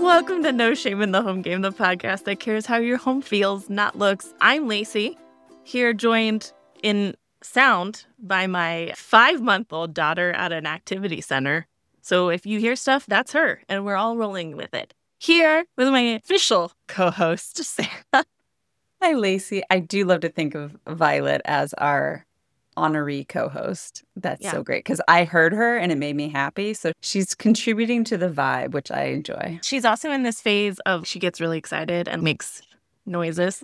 Welcome to No Shame in the Home Game, the podcast that cares how your home feels, not looks. I'm Lacey, here joined in sound by my 5-month-old daughter at an activity center. So if you hear stuff, that's her, and we're all rolling with it. Here with my official co-host, Sarah. Hi, Lacey. I do love to think of Violet as our honorary co-host. That's so great because I heard her and it made me happy. So she's contributing to the vibe, which I enjoy. She's also in this phase of she gets really excited and makes noises.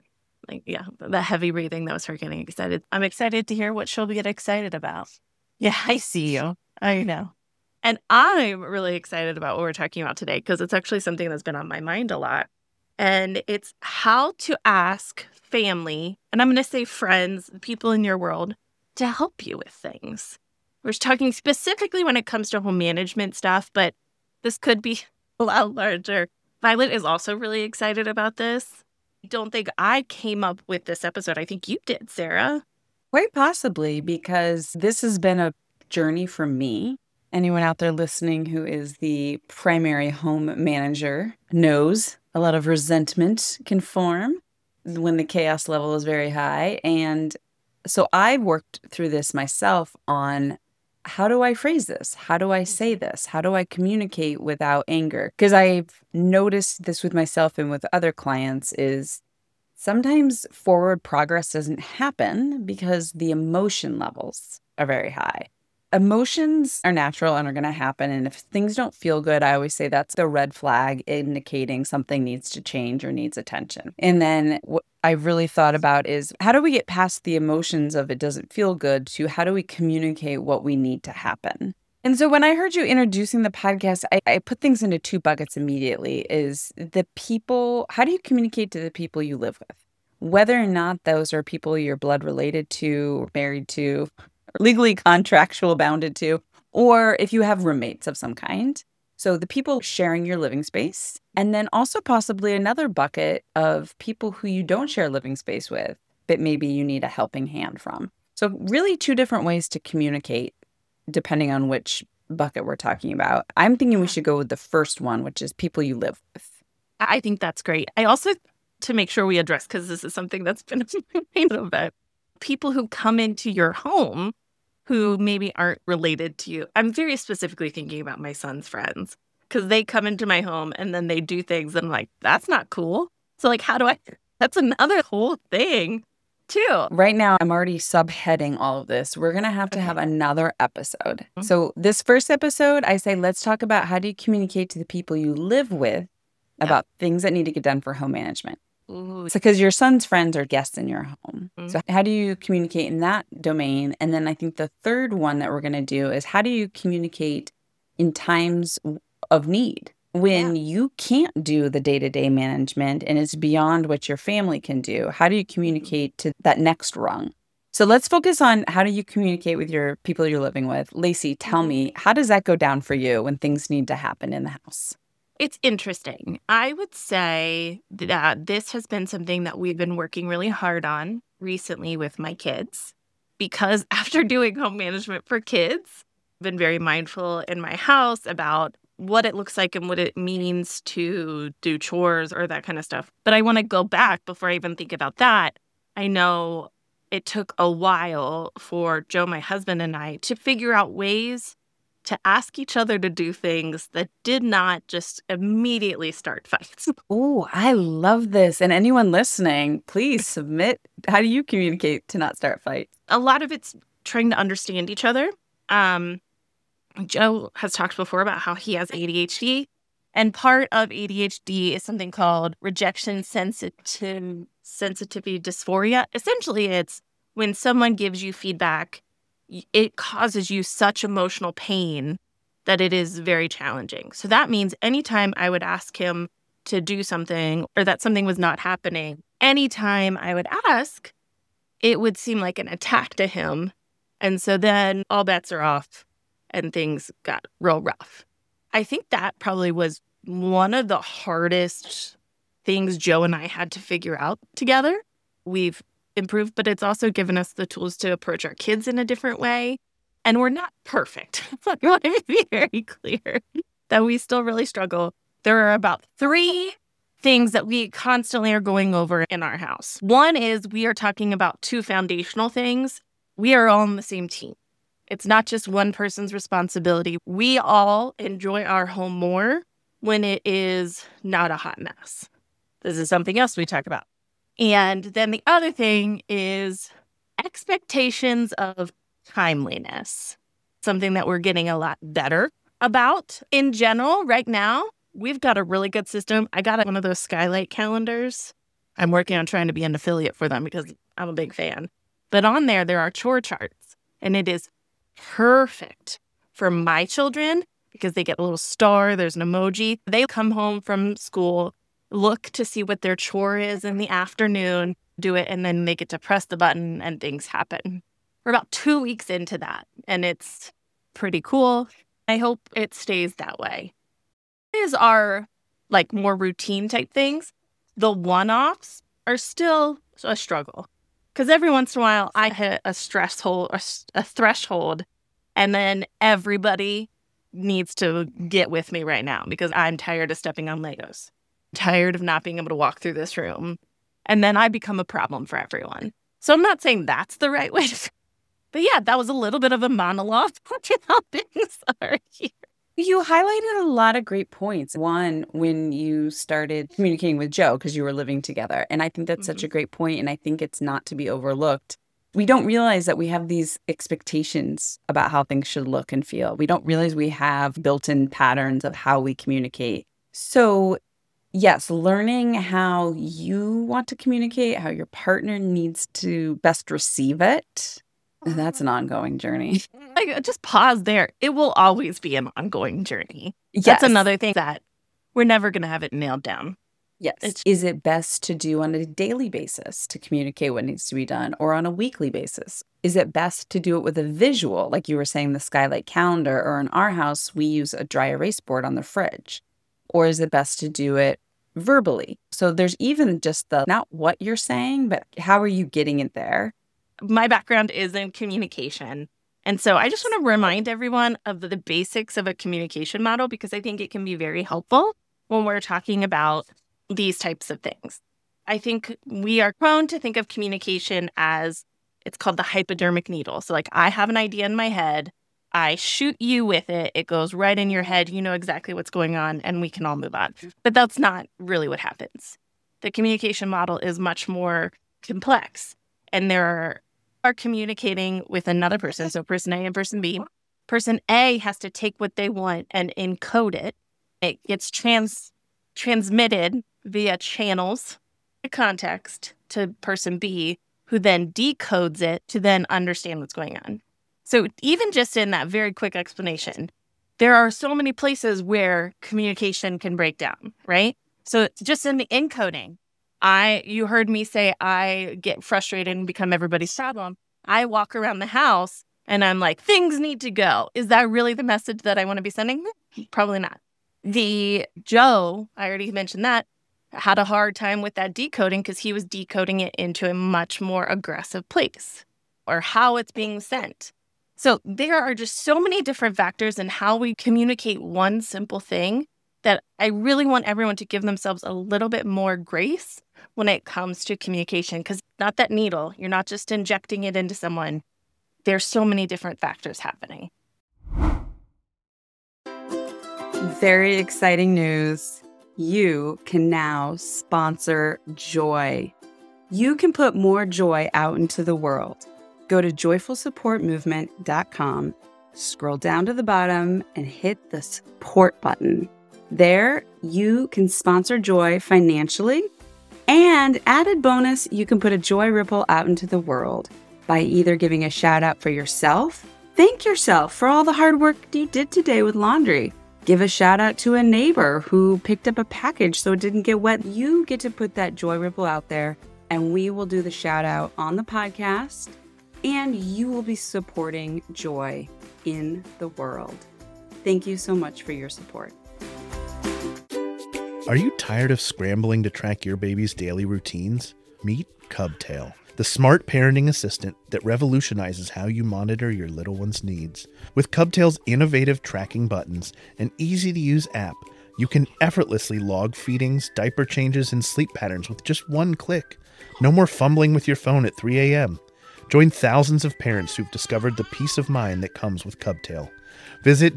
The heavy breathing, that was her getting excited. I'm excited to hear what she'll get excited about. Yeah, I see you. I know. And I'm really excited about what we're talking about today because it's actually something that's been on my mind a lot. And it's how to ask family, and I'm going to say friends, people in your world, to help you with things. We're talking specifically when it comes to home management stuff, but this could be a lot larger. Violet is also really excited about this. I don't think I came up with this episode. I think you did, Sarah. Quite possibly, because this has been a journey for me. Anyone out there listening who is the primary home manager knows a lot of resentment can form when the chaos level is very high. And so I've worked through this myself on how do I phrase this? How do I say this? How do I communicate without anger? Because I've noticed this with myself and with other clients is sometimes forward progress doesn't happen because the emotion levels are very high. Emotions are natural and are going to happen. And if things don't feel good, I always say that's the red flag indicating something needs to change or needs attention. And then what I've really thought about is how do we get past the emotions of it doesn't feel good to how do we communicate what we need to happen? And so when I heard you introducing the podcast, I put things into 2 buckets immediately is the people, how do you communicate to the people you live with? Whether or not those are people you're blood related to, or married to, legally contractual bounded to, or if you have roommates of some kind. So the people sharing your living space, and then also possibly another bucket of people who you don't share living space with, but maybe you need a helping hand from. So really 2 different ways to communicate depending on which bucket we're talking about. I'm thinking we should go with the first one, which is people you live with. I think that's great. I also, to make sure we address, because this is something that's been a little bit, people who come into your home who maybe aren't related to you. I'm very specifically thinking about my son's friends because they come into my home and then they do things and I'm like, that's not cool. So like, how do I, that's another whole thing too. Right now, I'm already subheading all of this. We're going to have to have another episode. Mm-hmm. So this first episode, I say, let's talk about how do you communicate to the people you live with about things that need to get done for home management. So because your son's friends are guests in your home. Mm-hmm. So how do you communicate in that domain? And then I think the third one that we're going to do is how do you communicate in times of need when you can't do the day-to-day management and it's beyond what your family can do? How do you communicate to that next rung? So let's focus on how do you communicate with your people you're living with. Lacey, tell me, how does that go down for you when things need to happen in the house? It's interesting. I would say that this has been something that we've been working really hard on recently with my kids because after doing home management for kids, I've been very mindful in my house about what it looks like and what it means to do chores or that kind of stuff. But I want to go back before I even think about that. I know it took a while for Joe, my husband, and I to figure out ways to ask each other to do things that did not just immediately start fights. Oh, I love this. And anyone listening, please submit. How do you communicate to not start fights? A lot of it's trying to understand each other. Joe has talked before about how he has ADHD. And part of ADHD is something called rejection sensitivity dysphoria. Essentially, it's when someone gives you feedback, it causes you such emotional pain that it is very challenging. So that means anytime I would ask him to do something or that something was not happening, anytime I would ask, it would seem like an attack to him. And so then all bets are off and things got real rough. I think that probably was one of the hardest things Joe and I had to figure out together. We've improved, but it's also given us the tools to approach our kids in a different way. And we're not perfect. I want to be very clear that we still really struggle There are about 3 things that we constantly are going over in our house. One is we are talking about 2 foundational things. We are all on the same team. It's not just one person's responsibility. We all enjoy our home more when it is not a hot mess. This is something else we talk about. And then the other thing is expectations of timeliness, something that we're getting a lot better about. In general, right now, we've got a really good system. I got one of those Skylight calendars. I'm working on trying to be an affiliate for them because I'm a big fan. But on there are chore charts, and it is perfect for my children because they get a little star. There's an emoji. They come home from school, look to see what their chore is in the afternoon, do it, and then they get to press the button and things happen. We're about 2 weeks into that, and it's pretty cool. I hope it stays that way. These are like more routine type things. The one-offs are still a struggle because every once in a while I hit a threshold, and then everybody needs to get with me right now because I'm tired of stepping on Legos, tired of not being able to walk through this room, and then I become a problem for everyone. So I'm not saying that's the right way to, but yeah, that was a little bit of a monologue on how things are here. You highlighted a lot of great points. One, when you started communicating with Joe, because you were living together. And I think that's such a great point, and I think it's not to be overlooked. We don't realize that we have these expectations about how things should look and feel. We don't realize we have built-in patterns of how we communicate. So yes, learning how you want to communicate, how your partner needs to best receive it, that's an ongoing journey. Just pause there. It will always be an ongoing journey. Yes. That's another thing that we're never going to have it nailed down. Yes. Is it best to do on a daily basis to communicate what needs to be done, or on a weekly basis? Is it best to do it with a visual, like you were saying, the Skylight calendar, or in our house, we use a dry erase board on the fridge? Or is it best to do it verbally? So there's even just not what you're saying, but how are you getting it there? My background is in communication. And so I just want to remind everyone of the basics of a communication model because I think it can be very helpful when we're talking about these types of things. I think we are prone to think of communication as it's called the hypodermic needle. So like I have an idea in my head, I shoot you with it, it goes right in your head, you know exactly what's going on, and we can all move on. But that's not really what happens. The communication model is much more complex, and there are communicating with another person, so person A and person B. Person A has to take what they want and encode it. It gets transmitted via channels, context to person B, who then decodes it to then understand what's going on. So even just in that very quick explanation, there are so many places where communication can break down, right? So just in the encoding, you heard me say I get frustrated and become everybody's problem. I walk around the house and I'm like, things need to go. Is that really the message that I want to be sending? Probably not. Joe, I already mentioned that, had a hard time with that decoding because he was decoding it into a much more aggressive place or how it's being sent. So there are just so many different factors in how we communicate one simple thing that I really want everyone to give themselves a little bit more grace when it comes to communication, because not that needle, you're not just injecting it into someone. There's so many different factors happening. Very exciting news. You can now sponsor Joy. You can put more joy out into the world. Go to joyfulsupportmovement.com, scroll down to the bottom, and hit the support button. There, you can sponsor Joy financially, and added bonus, you can put a joy ripple out into the world by either giving a shout out for yourself, thank yourself for all the hard work you did today with laundry, give a shout out to a neighbor who picked up a package so it didn't get wet. You get to put that joy ripple out there, and we will do the shout out on the podcast, and you will be supporting joy in the world. Thank you so much for your support. Are you tired of scrambling to track your baby's daily routines? Meet Cubtail, the smart parenting assistant that revolutionizes how you monitor your little one's needs. With Cubtail's innovative tracking buttons and easy-to-use app, You can effortlessly log feedings, diaper changes, and sleep patterns with just one click. No more fumbling with your phone at 3 a.m. Join thousands of parents who've discovered the peace of mind that comes with Cubtail. Visit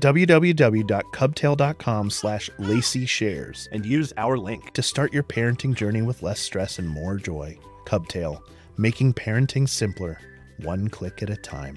www.cubtail.com/LaceyShares and use our link to start your parenting journey with less stress and more joy. Cubtail, making parenting simpler, one click at a time.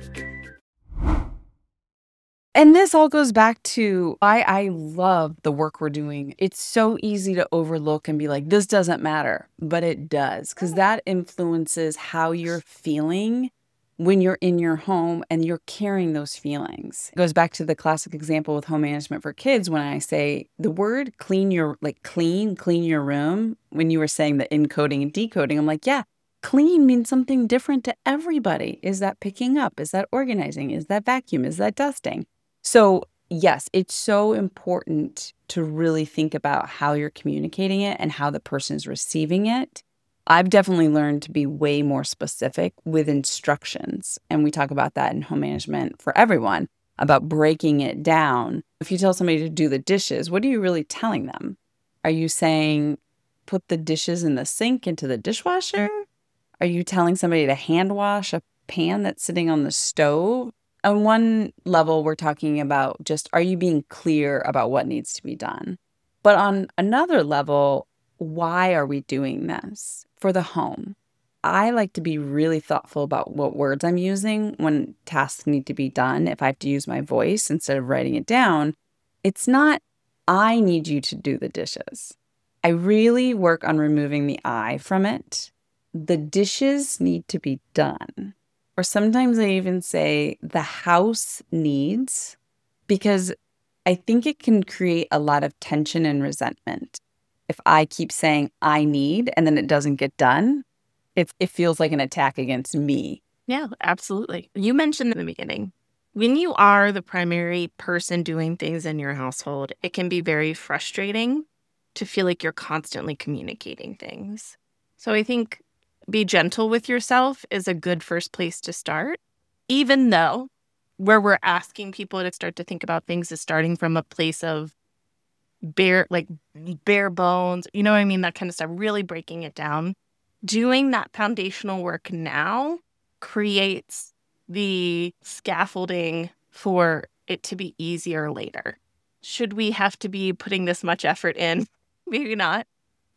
And this all goes back to why I love the work we're doing. It's so easy to overlook and be like, this doesn't matter, but it does, because that influences how you're feeling when you're in your home and you're carrying those feelings. It goes back to the classic example with home management for kids when I say the word clean your room. When you were saying the encoding and decoding, I'm like, yeah, clean means something different to everybody. Is that picking up? Is that organizing? Is that vacuum? Is that dusting? So yes, it's so important to really think about how you're communicating it and how the person is receiving it. I've definitely learned to be way more specific with instructions. And we talk about that in home management for everyone, about breaking it down. If you tell somebody to do the dishes, what are you really telling them? Are you saying, put the dishes in the sink into the dishwasher? Are you telling somebody to hand wash a pan that's sitting on the stove? On one level, we're talking about just, are you being clear about what needs to be done? But on another level, why are we doing this for the home? I like to be really thoughtful about what words I'm using when tasks need to be done. If I have to use my voice instead of writing it down, it's not, I need you to do the dishes. I really work on removing the I from it. The dishes need to be done. Or sometimes I even say the house needs, because I think it can create a lot of tension and resentment. If I keep saying I need and then it doesn't get done, it feels like an attack against me. Yeah, absolutely. You mentioned in the beginning, when you are the primary person doing things in your household, it can be very frustrating to feel like you're constantly communicating things. So I think be gentle with yourself is a good first place to start, even though where we're asking people to start to think about things is starting from a place of bare bones, you know what I mean? That kind of stuff, really breaking it down. Doing that foundational work now creates the scaffolding for it to be easier later. Should we have to be putting this much effort in? Maybe not.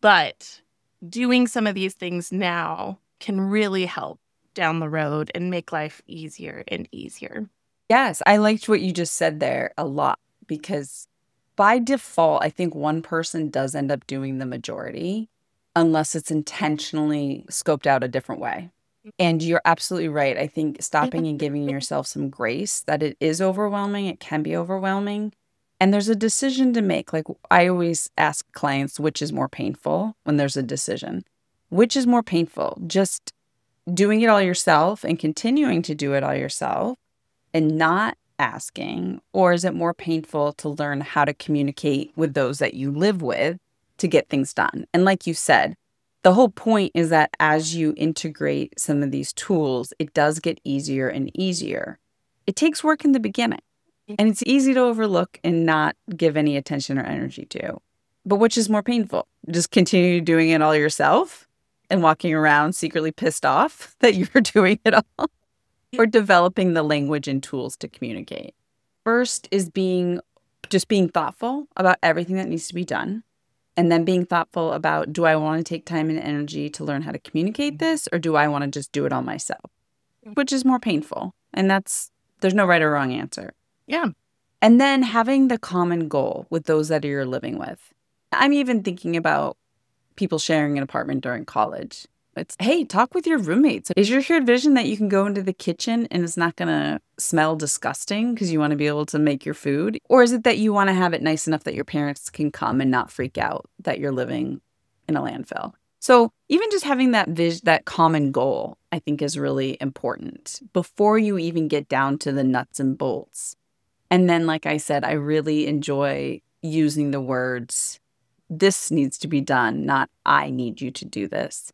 But doing some of these things now can really help down the road and make life easier and easier. Yes, I liked what you just said there a lot, because by default, I think one person does end up doing the majority unless it's intentionally scoped out a different way. And you're absolutely right. I think stopping and giving yourself some grace, that it is overwhelming. It can be overwhelming. And there's a decision to make. Like I always ask clients, which is more painful when there's a decision? Which is more painful? Just doing it all yourself and continuing to do it all yourself and not asking? Or is it more painful to learn how to communicate with those that you live with to get things done? And like you said, the whole point is that as you integrate some of these tools, it does get easier and easier. It takes work in the beginning. And it's easy to overlook and not give any attention or energy to. But which is more painful? Just continue doing it all yourself and walking around secretly pissed off that you're doing it all? Or developing the language and tools to communicate? First is being thoughtful about everything that needs to be done. And then being thoughtful about, do I want to take time and energy to learn how to communicate this? Or do I want to just do it all myself? Which is more painful? And there's no right or wrong answer. Yeah. And then having the common goal with those that you're living with. I'm even thinking about people sharing an apartment during college. It's, hey, talk with your roommates. Is your shared vision that you can go into the kitchen and it's not going to smell disgusting because you want to be able to make your food? Or is it that you want to have it nice enough that your parents can come and not freak out that you're living in a landfill? So even just having that common goal, I think is really important before you even get down to the nuts and bolts. And then, like I said, I really enjoy using the words, this needs to be done, not I need you to do this.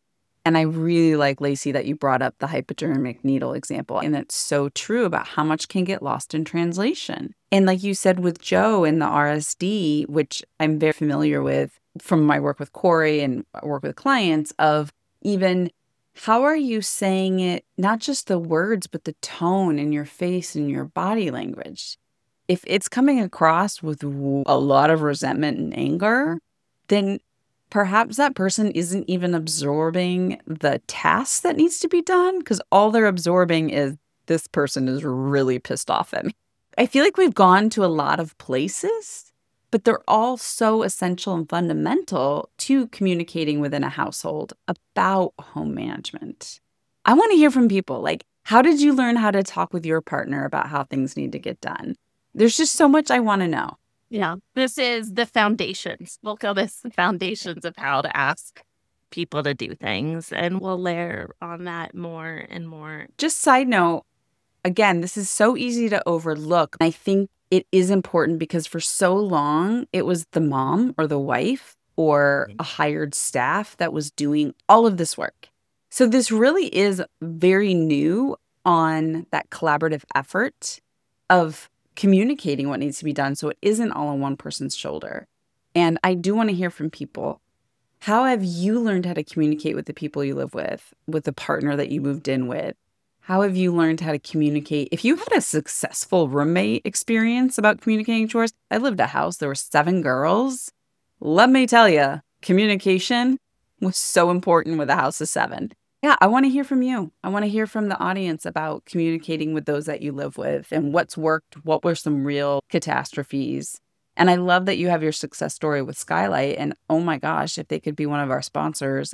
And I really like, Lacey, that you brought up the hypodermic needle example. And it's so true about how much can get lost in translation. And like you said with Joe in the RSD, which I'm very familiar with from my work with Corey and work with clients, of even how are you saying it, not just the words, but the tone in your face and your body language. If it's coming across with a lot of resentment and anger, then perhaps that person isn't even absorbing the task that needs to be done, because all they're absorbing is this person is really pissed off at me. I feel like we've gone to a lot of places, but they're all so essential and fundamental to communicating within a household about home management. I want to hear from people. Like, how did you learn how to talk with your partner about how things need to get done? There's just so much I want to know. Yeah, this is the foundations. We'll call this the foundations of how to ask people to do things. And we'll layer on that more and more. Just side note, again, this is so easy to overlook. I think it is important because for so long, it was the mom or the wife or a hired staff that was doing all of this work. So this really is very new on that collaborative effort of communicating what needs to be done, so it isn't all on one person's shoulder. And I do want to hear from people. How have you learned how to communicate with the people you live with the partner that you moved in with? How have you learned how to communicate? If you had a successful roommate experience about communicating chores, I lived a house, there were 7 girls. Let me tell you, communication was so important with a house of 7. Yeah, I want to hear from you. I want to hear from the audience about communicating with those that you live with and what's worked, what were some real catastrophes. And I love that you have your success story with Skylight. And oh my gosh, if they could be one of our sponsors,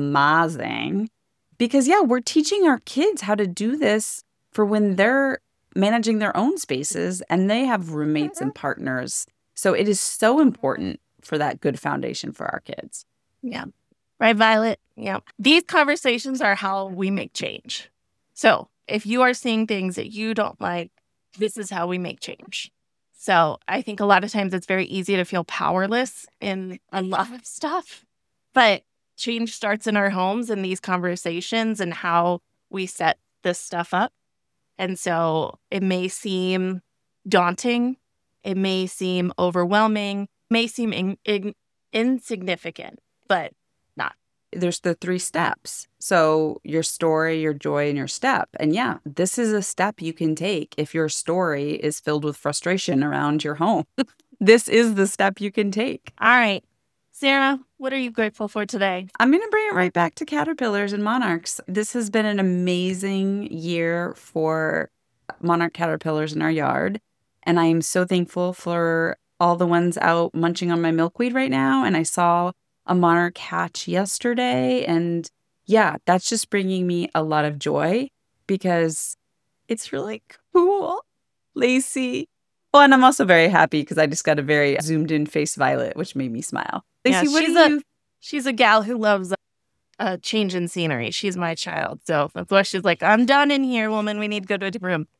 amazing. Because yeah, we're teaching our kids how to do this for when they're managing their own spaces and they have roommates and partners. So it is so important for that good foundation for our kids. Yeah. Right, Violet? Yeah. These conversations are how we make change. So if you are seeing things that you don't like, this is how we make change. So I think a lot of times it's very easy to feel powerless in a lot of stuff. But change starts in our homes and these conversations and how we set this stuff up. And so it may seem daunting. It may seem overwhelming. It may seem insignificant, but not. There's the 3 steps. So your story, your joy, and your step. And yeah, this is a step you can take if your story is filled with frustration around your home. This is the step you can take. All right. Sarah, what are you grateful for today? I'm going to bring it right back to caterpillars and monarchs. This has been an amazing year for monarch caterpillars in our yard. And I am so thankful for all the ones out munching on my milkweed right now. And I saw a monarch hatch yesterday. And yeah, that's just bringing me a lot of joy because it's really cool. Lacey. Oh, and I'm also very happy because I just got a very zoomed in face Violet, which made me smile. Lacey, yeah, she's a gal who loves a change in scenery. She's my child. So that's why she's like, I'm done in here, woman. We need to go to a different room.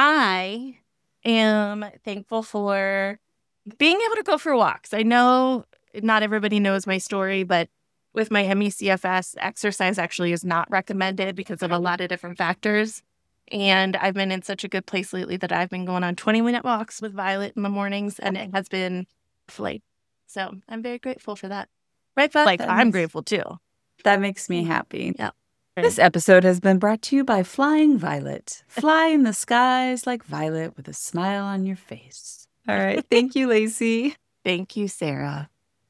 I am thankful for being able to go for walks. I know not everybody knows my story, but with my ME/CFS, exercise actually is not recommended because of a lot of different factors. And I've been in such a good place lately that I've been going on 20-minute walks with Violet in the mornings, and it has been flight. So I'm very grateful for that. Right, Violet? Like, I'm grateful too. That makes me happy. Yeah. This episode has been brought to you by Flying Violet. Fly in the skies like Violet with a smile on your face. All right. Thank you, Lacey. Thank you, Sarah.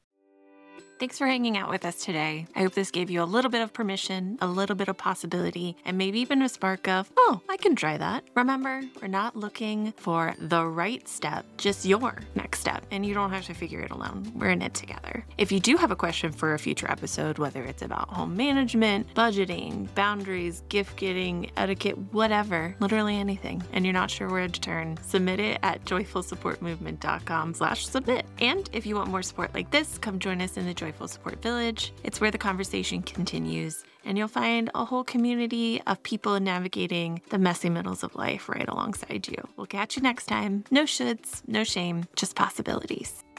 Thanks for hanging out with us today. I hope this gave you a little bit of permission, a little bit of possibility, and maybe even a spark of, oh, I can try that. Remember, we're not looking for the right step, just your next step, and you don't have to figure it alone. We're in it together. If you do have a question for a future episode, whether it's about home management, budgeting, boundaries, gift getting, etiquette, whatever, literally anything, and you're not sure where to turn, submit it at joyfulsupportmovement.com/submit. And if you want more support like this, come join us in the Joyful Support Village. It's where the conversation continues, and you'll find a whole community of people navigating the messy middles of life right alongside you. We'll catch you next time. No shoulds, no shame, just possibilities.